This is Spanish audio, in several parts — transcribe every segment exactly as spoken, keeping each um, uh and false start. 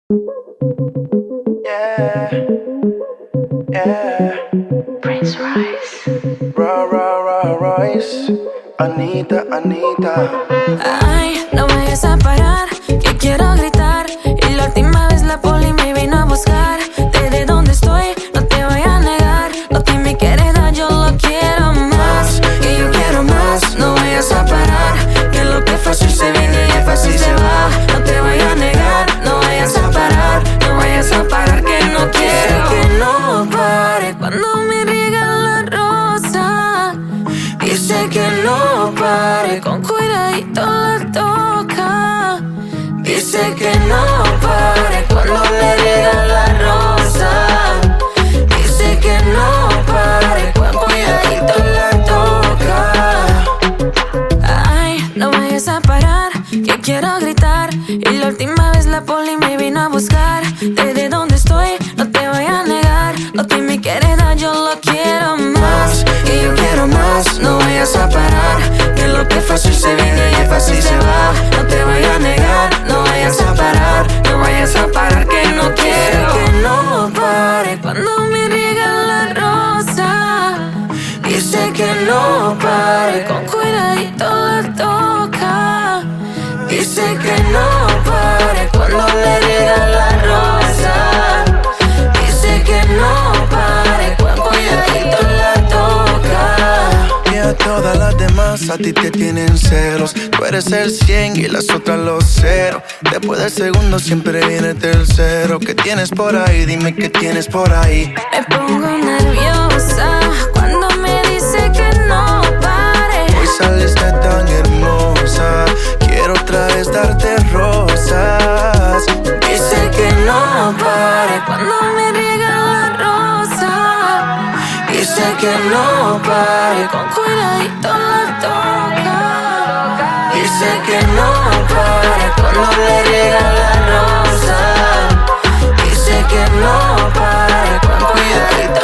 Yeah, yeah. Prince Royce. Ra, ra, ra, Royce. Anita, Anita. Ay, no vayas a parar, que quiero gritar. Y la última vez la poli me vino a buscar. Desde donde estoy, no te voy a negar. Lo que me quieres dar, yo lo quiero más. Y yo quiero más, no vayas a parar. Que lo que fácil se viene y es fácil se va. No te voy a negar, no vayas a parar. No vayas a parar, que no quiero que no pare. Cuando me riega la rosa, dice que no pare, con cuidadito la toca. Dice que no pare cuando le riega la rosa. Dice que no pare, con cuidadito la toca. Ay, no vayas a parar, que quiero gritar. Y la última vez la poli me vino a buscar. Desde donde estoy, no te voy a negar. Lo que me quieres dar, yo lo quiero más. Y yo quiero más, no vayas a parar. Que lo que fácil se viene y es fácil se va. No te voy a negar, no vayas a parar. No vayas a parar, que no quiero que no pare. Cuando me riega la rosa, dice que no pare, con cuidadito la toca. Dice que no pare cuando le riega la rosa. Dice que no pare, con cuidadito la toca. Y a todas las demás a ti te tienen celos. Tú eres el cien y las otras los cero. Después del segundo siempre viene el tercero. ¿Qué tienes por ahí? Dime qué tienes por ahí. Me pongo nerviosa cuando me dice que no pare. Hoy saliste tan hermosa, quiero otra vez darte rosas. Dice que no pare cuando me riega la rosa. Dice que no pare, con cuidadito la toca. Dice que no pare cuando le riega la rosa. Dice que no pare, con cuidadito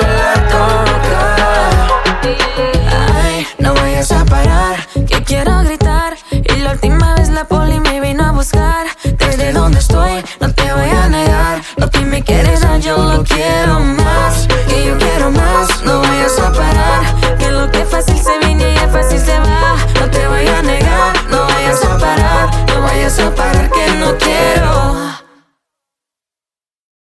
la toca. Ay, no vayas a parar, que quiero gritar. Y la última vez la poli me vino a buscar. Desde donde estoy, no te voy a negar. Lo que me quieres dar, yo lo quiero más.